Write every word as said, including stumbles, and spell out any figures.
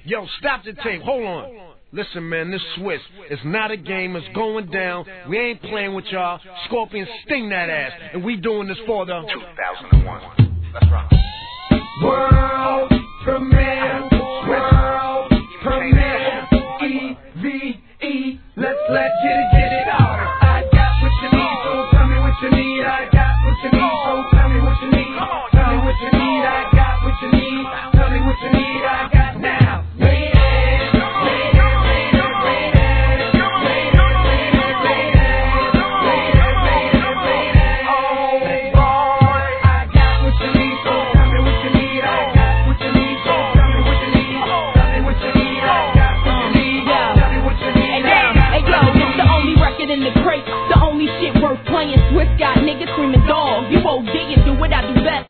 Yo, stop the tape. Hold on. Listen, man, this Swiss, it's not a game. It's going down. We ain't playing with y'all. Scorpion, sting that ass. And we doing this for the two thousand one. Let's rock. World premiere. World premiere. E V E. Let's let's get it, get it out. I got what you need, so tell me what you need. I got what you need, so tell me what you need. Tell me what you need. I got what you need. Tell me what you need.